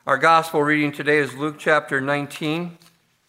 Our gospel reading today is Luke chapter 19.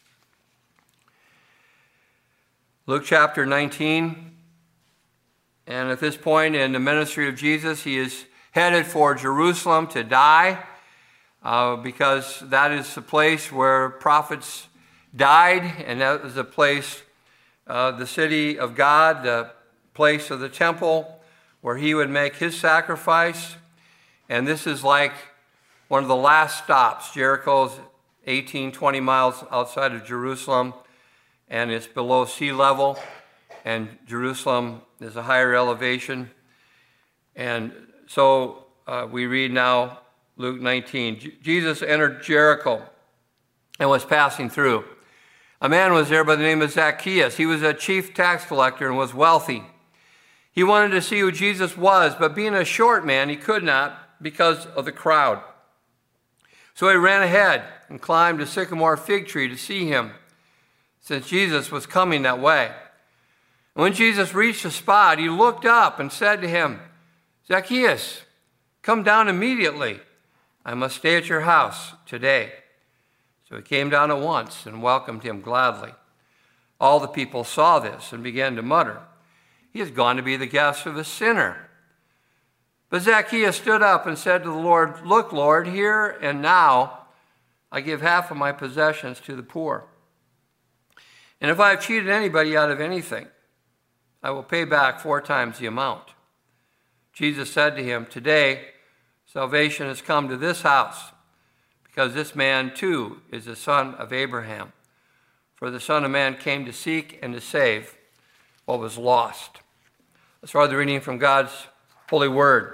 Luke chapter 19. And at this point in the ministry of Jesus, he is headed for Jerusalem to die because that is the place where prophets died, and that is the place, the city of God, the place of the temple where he would make his sacrifice. And this is like one of the last stops. Jericho's 18, 20 miles outside of Jerusalem, and it's below sea level, and Jerusalem is a higher elevation. And so we read now Luke 19. Jesus entered Jericho and was passing through. A man was there by the name of Zacchaeus. He was a chief tax collector and was wealthy. He wanted to see who Jesus was, but being a short man, he could not because of the crowd. So he ran ahead and climbed a sycamore fig tree to see him, since Jesus was coming that way. And when Jesus reached the spot, he looked up and said to him, "Zacchaeus, come down immediately. I must stay at your house today." So he came down at once and welcomed him gladly. All the people saw this and began to mutter, "He has gone to be the guest of a sinner." But Zacchaeus stood up and said to the Lord, "Look, Lord, here and now I give half of my possessions to the poor. And if I have cheated anybody out of anything, I will pay back 4 times the amount." Jesus said to him, "Today salvation has come to this house, because this man too is a son of Abraham. For the Son of Man came to seek and to save what was lost." Let's read the reading from God's Holy Word.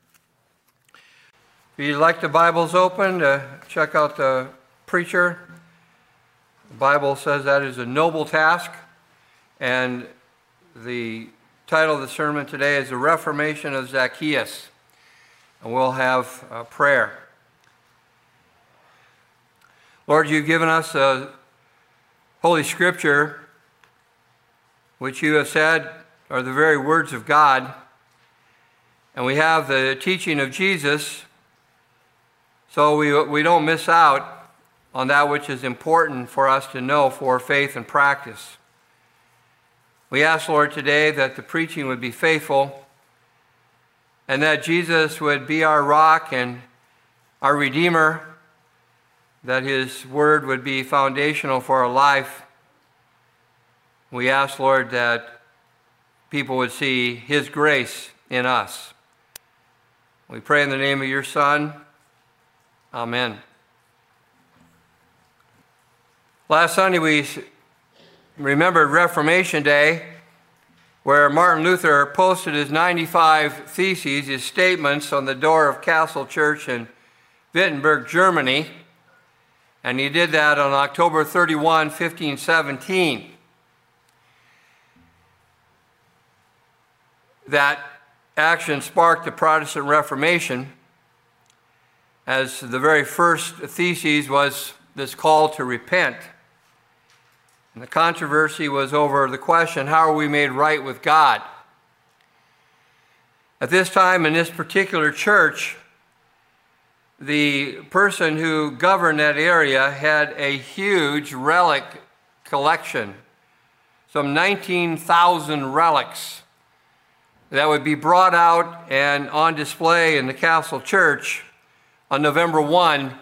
If you'd like the Bibles open, check out the preacher. The Bible says that is a noble task, and the title of the sermon today is The Reformation of Zacchaeus, and we'll have a prayer. Lord, you've given us a Holy Scripture, which you have said are the very words of God, and we have the teaching of Jesus, so we don't miss out on that which is important for us to know for faith and practice. We ask, Lord, today that the preaching would be faithful and that Jesus would be our rock and our Redeemer, that his word would be foundational for our life. We ask, Lord, that people would see his grace in us. We pray in the name of your Son. Amen. Last Sunday we remembered Reformation Day, where Martin Luther posted his 95 theses, his statements, on the door of Castle Church in Wittenberg, Germany. And he did that on October 31, 1517. That action sparked the Protestant Reformation, as the very first thesis was this call to repent. And the controversy was over the question, how are we made right with God? At this time in this particular church, the person who governed that area had a huge relic collection, some 19,000 relics that would be brought out and on display in the Castle Church on November 1,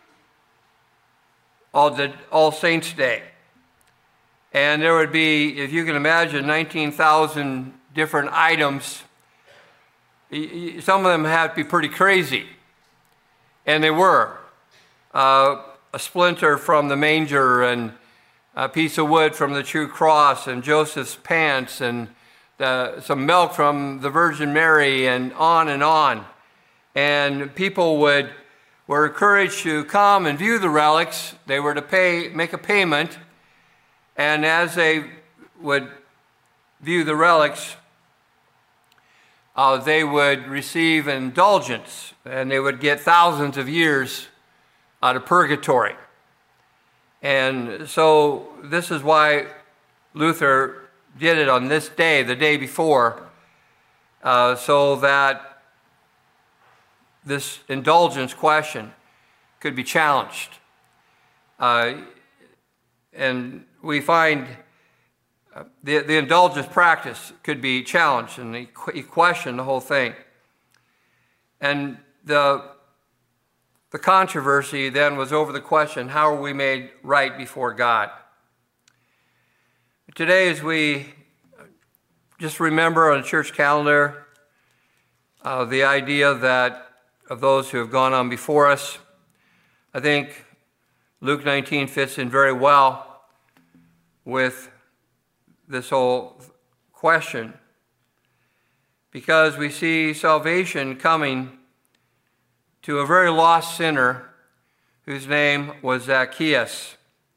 All Saints' Day. And there would be, if you can imagine, 19,000 different items. Some of them had to be pretty crazy. And they were. A splinter from the manger, and a piece of wood from the true cross, and Joseph's pants, and some milk from the Virgin Mary, and on and on. And people were encouraged to come and view the relics. They were to make a payment, and as they would view the relics, they would receive indulgence, and they would get thousands of years out of purgatory. And so this is why Luther did it on this day, the day before, so that this indulgence question could be challenged. And we find the indulgence practice could be challenged, and he questioned the whole thing. And the controversy then was over the question, how are we made right before God? Today, as we just remember on the church calendar the idea that of those who have gone on before us, I think Luke 19 fits in very well with this whole question, because we see salvation coming to a very lost sinner whose name was Zacchaeus.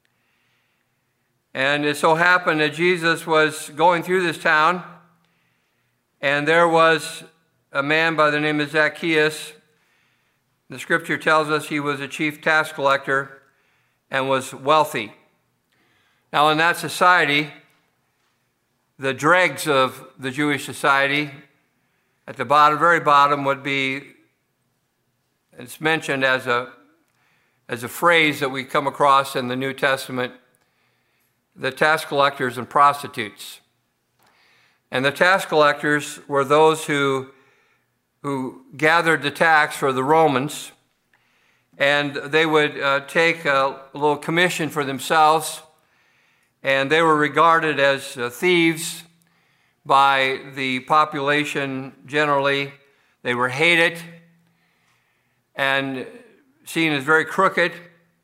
And it so happened that Jesus was going through this town, and there was a man by the name of Zacchaeus. The scripture tells us he was a chief tax collector and was wealthy. Now, in that society, the dregs of the Jewish society, at the bottom, very bottom, would be, it's mentioned as a phrase that we come across in the New Testament, the tax collectors and prostitutes. And the tax collectors were those who gathered the tax for the Romans, and they would take a little commission for themselves, and they were regarded as thieves by the population generally. They were hated and seen as very crooked.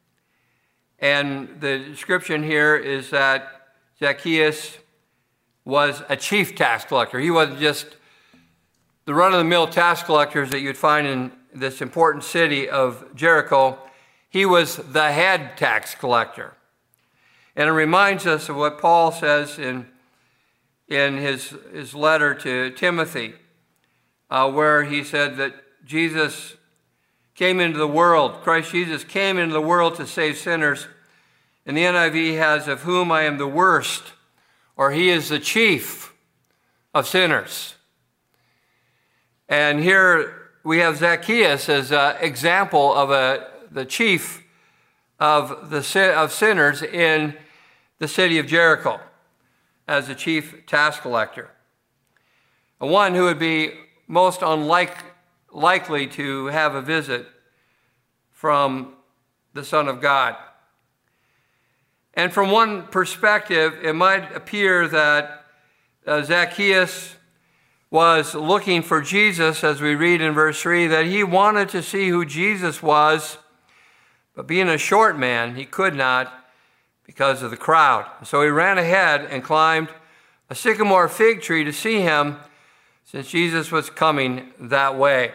And the description here is that Zacchaeus was a chief tax collector. He wasn't just the run-of-the-mill tax collectors that you'd find in this important city of Jericho. He was the head tax collector. And it reminds us of what Paul says in his letter to Timothy, where he said that Jesus came into the world, Christ Jesus came into the world to save sinners. And the NIV has, of whom I am the worst, or he is the chief of sinners. And here we have Zacchaeus as an example of the chief of sinners in the city of Jericho as the chief tax collector. One who would be most likely to have a visit from the Son of God. And from one perspective, it might appear that Zacchaeus was looking for Jesus, as we read in verse 3, that he wanted to see who Jesus was, but being a short man, he could not because of the crowd. So he ran ahead and climbed a sycamore fig tree to see him, since Jesus was coming that way.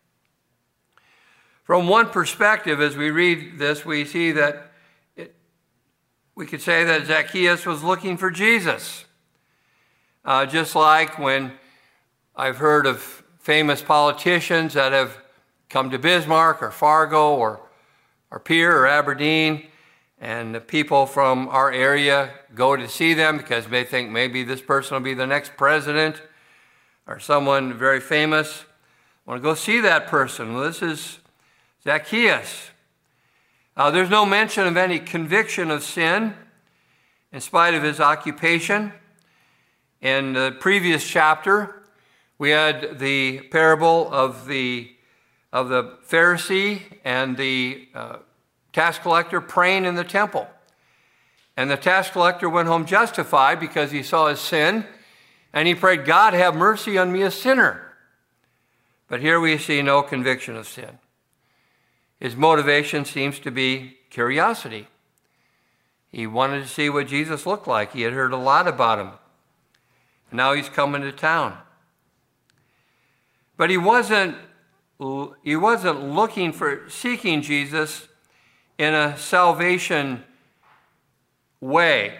From one perspective, as we read this, we see that we could say that Zacchaeus was looking for Jesus. Just like when I've heard of famous politicians that have come to Bismarck or Fargo or Pierre or Aberdeen, and the people from our area go to see them because they think maybe this person will be the next president or someone very famous. I want to go see that person. Well, this is Zacchaeus. There's no mention of any conviction of sin in spite of his occupation. In the previous chapter, we had the parable of the Pharisee and the tax collector praying in the temple. And the tax collector went home justified because he saw his sin, and he prayed, God, have mercy on me, a sinner. But here we see no conviction of sin. His motivation seems to be curiosity. He wanted to see what Jesus looked like. He had heard a lot about him. Now he's coming to town. But he wasn't seeking Jesus in a salvation way.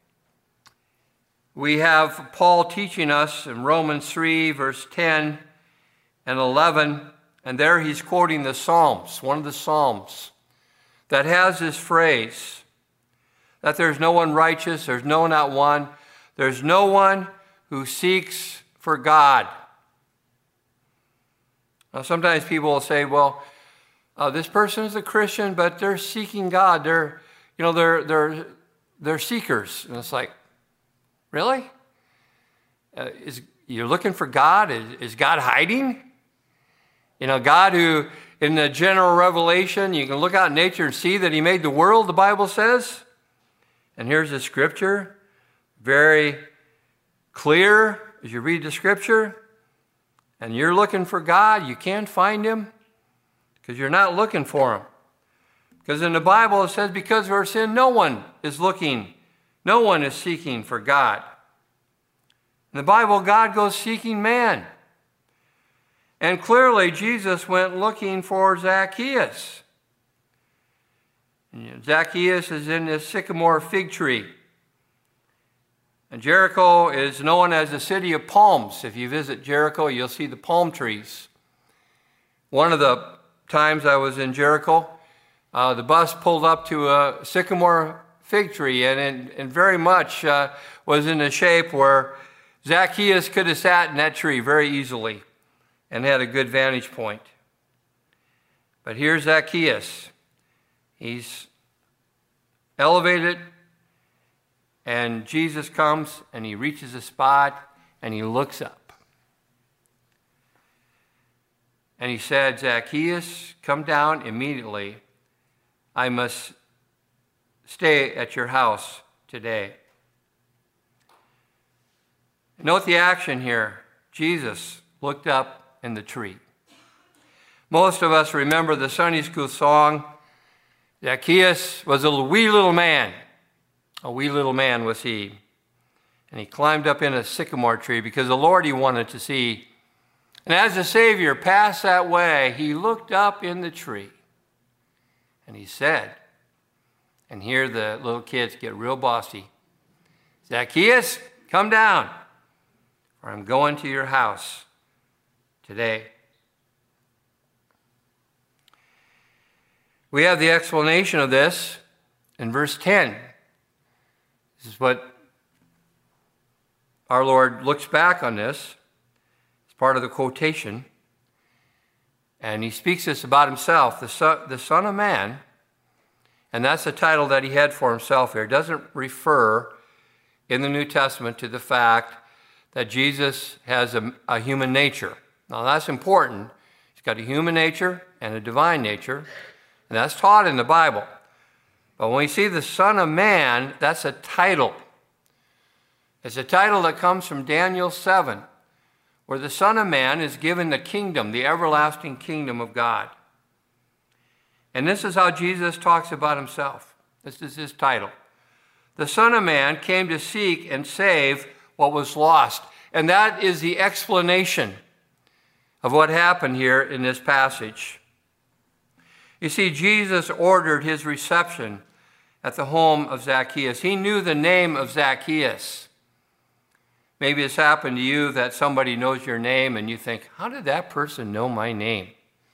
We have Paul teaching us in Romans 3, verse 10 and 11, and there he's quoting the Psalms, one of the Psalms, that has this phrase, that there's no one righteous, there's no, not one, there's no one who seeks for God. Now sometimes people will say, well, this person is a Christian, but they're seeking God. They're seekers. And it's like, really? You're looking for God? Is God hiding? God who, in the general revelation, you can look out in nature and see that he made the world, the Bible says. And here's the scripture, very clear as you read the scripture. And you're looking for God, you can't find him because you're not looking for him. Because in the Bible it says, because of our sin, no one is looking, no one is seeking for God. In the Bible, God goes seeking man. And clearly, Jesus went looking for Zacchaeus. Zacchaeus is in this sycamore fig tree. And Jericho is known as the city of palms. If you visit Jericho, you'll see the palm trees. One of the times I was in Jericho, the bus pulled up to a sycamore fig tree, and very much was in a shape where Zacchaeus could have sat in that tree very easily and had a good vantage point. But here's Zacchaeus. He's elevated, and Jesus comes and he reaches a spot and he looks up. And he said, Zacchaeus, come down immediately. I must stay at your house today. Note the action here. Jesus looked up in the tree. Most of us remember the Sunday school song, Zacchaeus was a wee little man. A wee little man was he. And he climbed up in a sycamore tree because the Lord he wanted to see. And as the Savior passed that way, he looked up in the tree. And he said, and here the little kids get real bossy, Zacchaeus, come down, or I'm going to your house today. We have the explanation of this in verse 10. This is what our Lord looks back on this. It's part of the quotation. And he speaks this about himself, the Son of Man. And that's the title that he had for himself here. It doesn't refer in the New Testament to the fact that Jesus has a human nature. Now that's important. He's got a human nature and a divine nature, and that's taught in the Bible. But when we see the Son of Man, that's a title. It's a title that comes from Daniel 7, where the Son of Man is given the kingdom, the everlasting kingdom of God. And this is how Jesus talks about himself. This is his title. The Son of Man came to seek and save what was lost. And that is the explanation of what happened here in this passage. You see, Jesus ordered his reception at the home of Zacchaeus. He knew the name of Zacchaeus. Maybe it's happened to you that somebody knows your name and you think, how did that person know my name?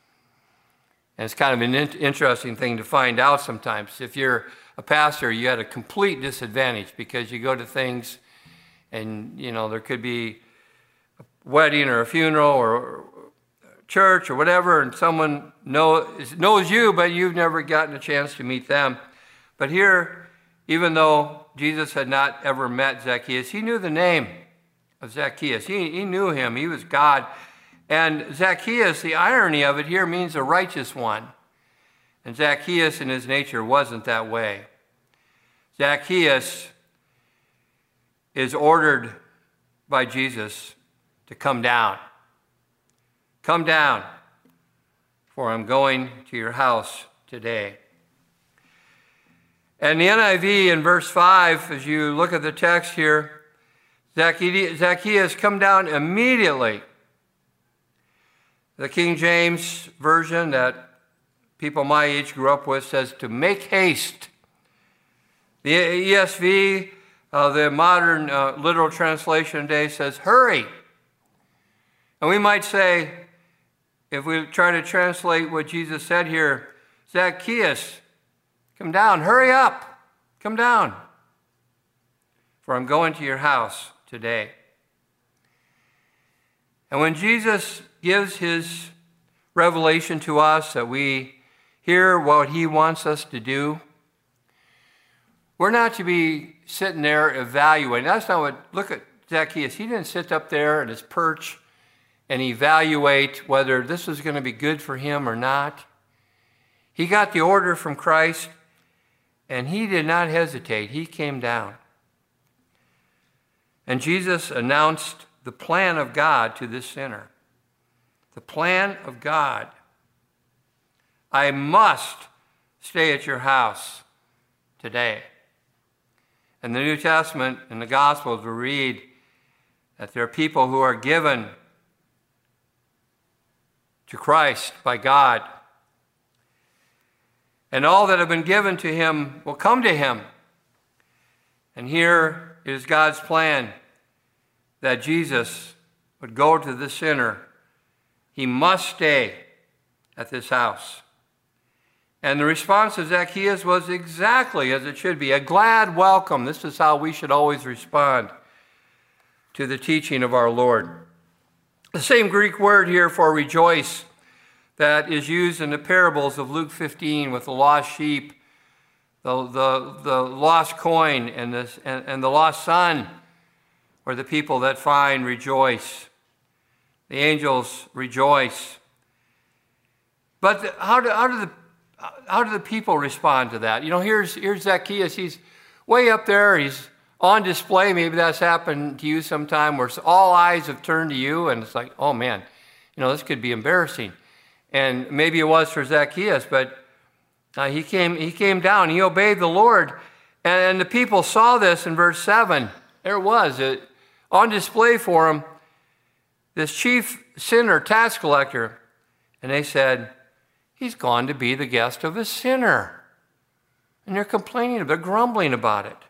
And it's kind of an interesting thing to find out sometimes. If you're a pastor, you had a complete disadvantage because you go to things and, there could be a wedding or a funeral or church or whatever, and someone knows you, but you've never gotten a chance to meet them. But here, even though Jesus had not ever met Zacchaeus, he knew the name of Zacchaeus. He knew him. He was God. And Zacchaeus, the irony of it here, means a righteous one. And Zacchaeus in his nature wasn't that way. Zacchaeus is ordered by Jesus to come down. Come down, for I'm going to your house today. And the NIV in verse 5, as you look at the text here, Zacchaeus, come down immediately. The King James Version that people my age grew up with says to make haste. The ESV, the modern literal translation today, says hurry. And we might say, if we try to translate what Jesus said here, Zacchaeus, come down, hurry up, come down, for I'm going to your house today. And when Jesus gives his revelation to us that we hear what he wants us to do. We're not to be sitting there evaluating. That's not what, look at Zacchaeus. He didn't sit up there at his perch and evaluate whether this was going to be good for him or not. He got the order from Christ, and he did not hesitate. He came down. And Jesus announced the plan of God to this sinner. The plan of God. I must stay at your house today. In the New Testament, in the Gospels, we read that there are people who are given to Christ by God. And all that have been given to him will come to him. And here is God's plan that Jesus would go to the sinner. He must stay at this house. And the response of Zacchaeus was exactly as it should be, a glad welcome. This is how we should always respond to the teaching of our Lord. The same Greek word here for rejoice that is used in the parables of Luke 15 with the lost sheep, the lost coin, and the lost son, or the people that find rejoice. The angels rejoice. But how do the people respond to that? You know, here's Zacchaeus. He's way up there. He's on display. Maybe that's happened to you sometime where all eyes have turned to you, and it's like, oh man, you know, this could be embarrassing. And maybe it was for Zacchaeus, but he came down. He obeyed the Lord, and the people saw this in verse 7. There it was, on display for him, this chief sinner, tax collector, and they said, he's gone to be the guest of a sinner. And they're complaining, they're grumbling about it.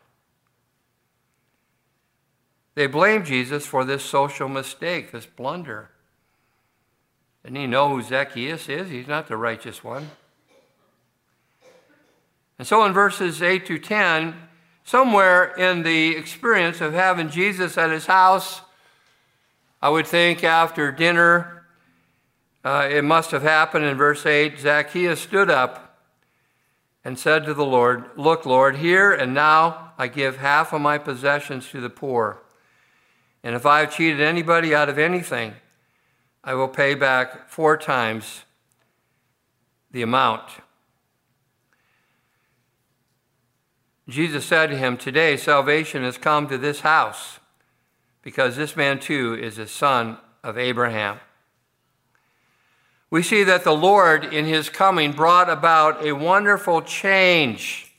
They blame Jesus for this social mistake, this blunder. Didn't he know who Zacchaeus is? He's not the righteous one. And so in verses 8 to 10, somewhere in the experience of having Jesus at his house, I would think after dinner, it must have happened in verse 8, Zacchaeus stood up and said to the Lord, look, Lord, here and now I give half of my possessions to the poor. And if I have cheated anybody out of anything, I will pay back 4 times the amount. Jesus said to him, today salvation has come to this house, because this man too is a son of Abraham. We see that the Lord in his coming brought about a wonderful change,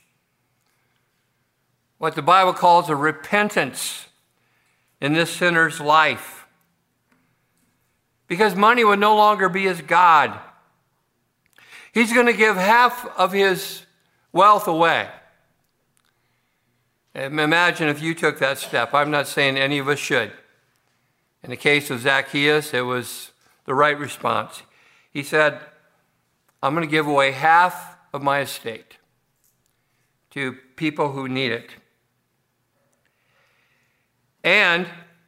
what the Bible calls a repentance in this sinner's life. Because money would no longer be his God. He's going to give half of his wealth away. Imagine if you took that step. I'm not saying any of us should. In the case of Zacchaeus, it was the right response. He said, I'm going to give away half of my estate to people who need it. And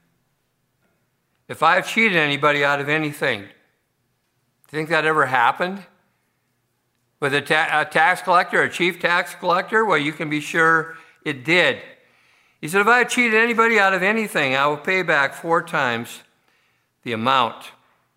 if I've cheated anybody out of anything, do you think that ever happened? With a tax collector, a chief tax collector? Well, you can be sure it did. He said, if I have cheated anybody out of anything, I will pay back 4 times the amount.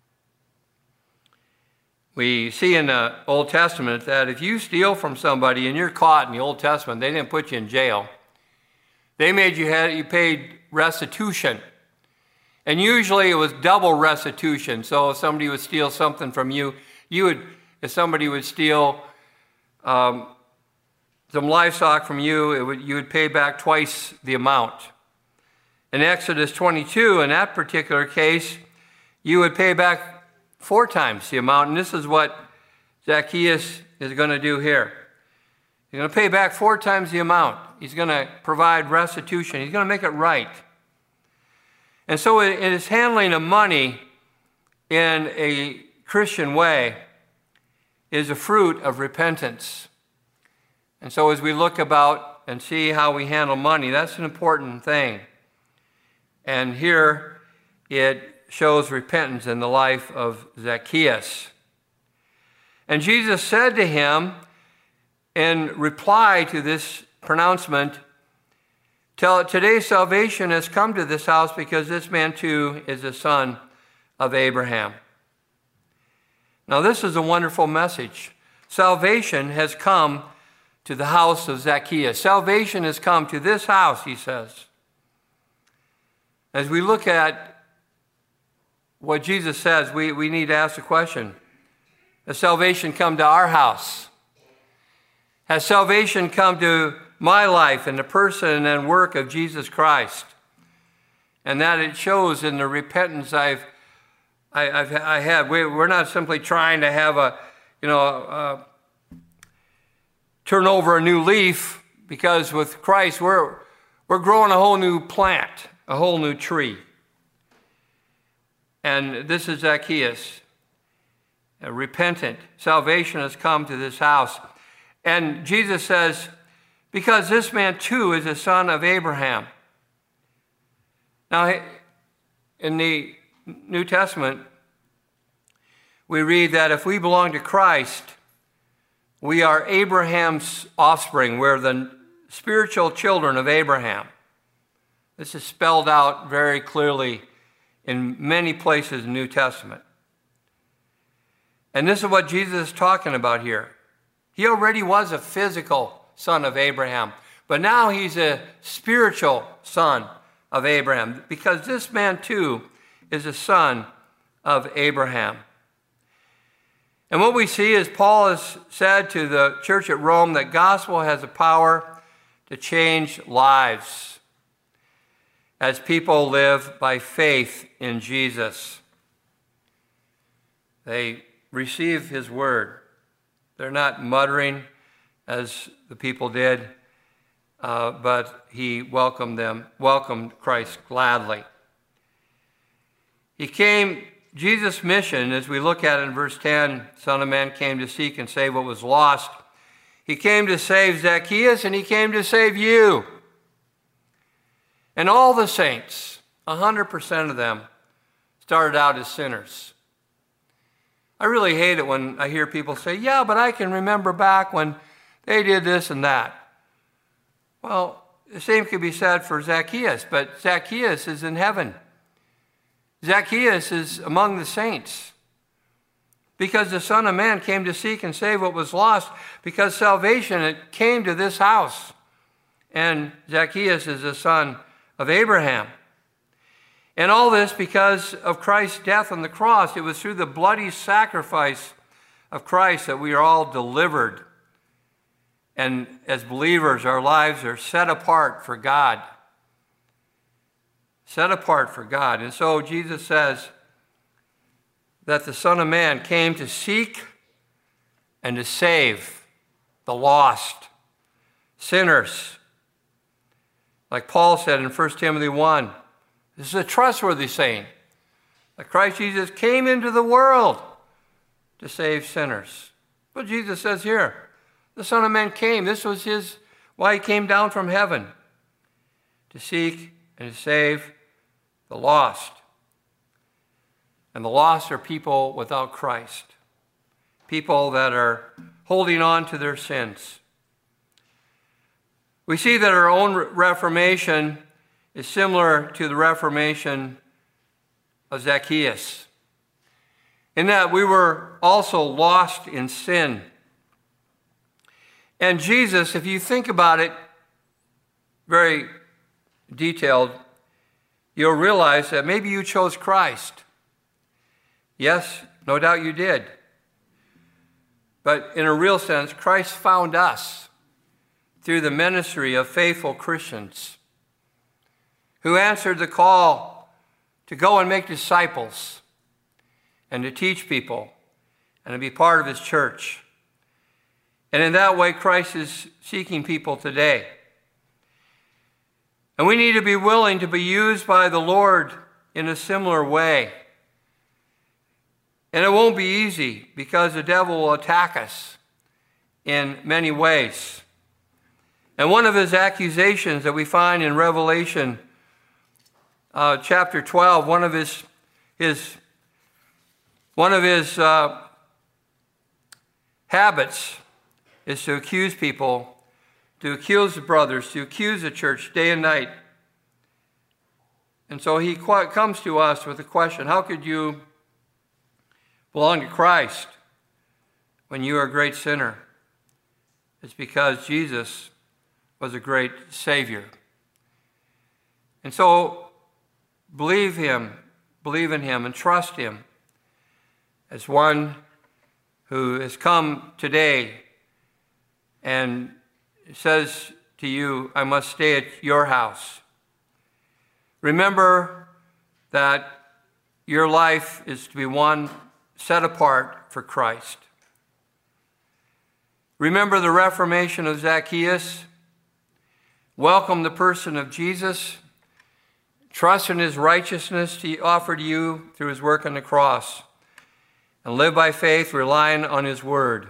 We see in the Old Testament that if you steal from somebody and you're caught in the Old Testament, they didn't put you in jail. They made you paid restitution. And usually it was double restitution. So if somebody would steal something from you, if somebody would steal some livestock from you, you would pay back twice the amount. In Exodus 22, in that particular case, you would pay back 4 times the amount. And this is what Zacchaeus is going to do here. He's going to pay back 4 times the amount. He's going to provide restitution. He's going to make it right. And so in his handling of money in a Christian way is a fruit of repentance. And so as we look about and see how we handle money, that's an important thing. And here it shows repentance in the life of Zacchaeus. And Jesus said to him in reply to this pronouncement, "Today salvation has come to this house because this man too is a son of Abraham." Now this is a wonderful message. Salvation has come to the house of Zacchaeus. Salvation has come to this house, he says. As we look at what Jesus says, we need to ask the question, has salvation come to our house? Has salvation come to my life and the person and work of Jesus Christ? And that it shows in the repentance I have. We're not simply trying to have turn over a new leaf, because with Christ we're growing a whole new plant, a whole new tree. And this is Zacchaeus, repentant. Salvation has come to this house. And Jesus says, because this man too is a son of Abraham. Now, in the New Testament, we read that if we belong to Christ, we are Abraham's offspring. We're the spiritual children of Abraham. This is spelled out very clearly in many places in the New Testament. And this is what Jesus is talking about here. He already was a physical son of Abraham, but now he's a spiritual son of Abraham, because this man too is a son of Abraham. And what we see is Paul has said to the church at Rome that gospel has the power to change lives as people live by faith in Jesus. They receive his word. They're not muttering as the people did, but he welcomed Christ gladly. Jesus' mission, as we look at it in verse 10, Son of Man came to seek and save what was lost. He came to save Zacchaeus, and he came to save you. And all the saints, 100% of them, started out as sinners. I really hate it when I hear people say, yeah, but I can remember back when they did this and that. Well, the same could be said for Zacchaeus, but Zacchaeus is in heaven. Zacchaeus is among the saints, because the Son of Man came to seek and save what was lost, because salvation, it came to this house. And Zacchaeus is a son of Abraham. And all this because of Christ's death on the cross. It was through the bloody sacrifice of Christ that we are all delivered. And as believers, our lives are set apart for God. Set apart for God. And so Jesus says that the Son of Man came to seek and to save the lost, sinners. Like Paul said in 1 Timothy 1, this is a trustworthy saying, that Christ Jesus came into the world to save sinners. But Jesus says here, the Son of Man came. This was why he came down from heaven, to seek and to save the lost. And the lost are people without Christ, people that are holding on to their sins. We see that our own reformation is similar to the reformation of Zacchaeus, in that we were also lost in sin. And Jesus, if you think about it very detailed, you'll realize that maybe you chose Christ. Yes, no doubt you did. But in a real sense, Christ found us through the ministry of faithful Christians who answered the call to go and make disciples and to teach people and to be part of his church. And in that way, Christ is seeking people today. And we need to be willing to be used by the Lord in a similar way. And it won't be easy, because the devil will attack us in many ways. And one of his accusations that we find in Revelation chapter 12, one of his habits is to accuse people, to accuse the brothers, to accuse the church day and night. And so he comes to us with the question, how could you belong to Christ when you are a great sinner? It's because Jesus was a great Savior. And so believe in him, and trust him as one who has come today and says to you, I must stay at your house. Remember that your life is to be one set apart for Christ. Remember the reformation of Zacchaeus. Welcome the person of Jesus. Trust in his righteousness to offer to you through his work on the cross. And live by faith, relying on his word.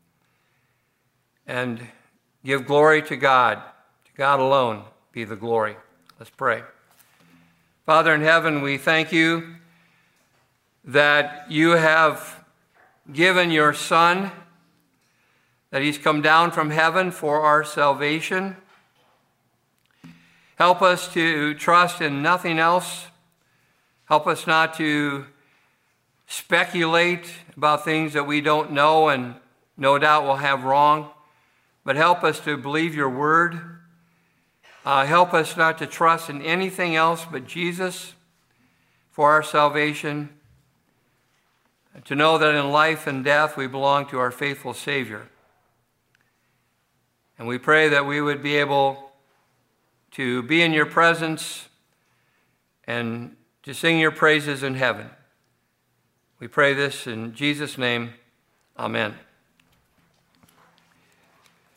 And give glory to God. To God alone be the glory. Let's pray. Father in heaven, we thank you that you have given your Son, that he's come down from heaven for our salvation. Help us to trust in nothing else. Help us not to speculate about things that we don't know and no doubt will have wrong, but help us to believe your word. Help us not to trust in anything else but Jesus for our salvation, to know that in life and death we belong to our faithful Savior. And we pray that we would be able to be in your presence and to sing your praises in heaven. We pray this in Jesus' name. Amen.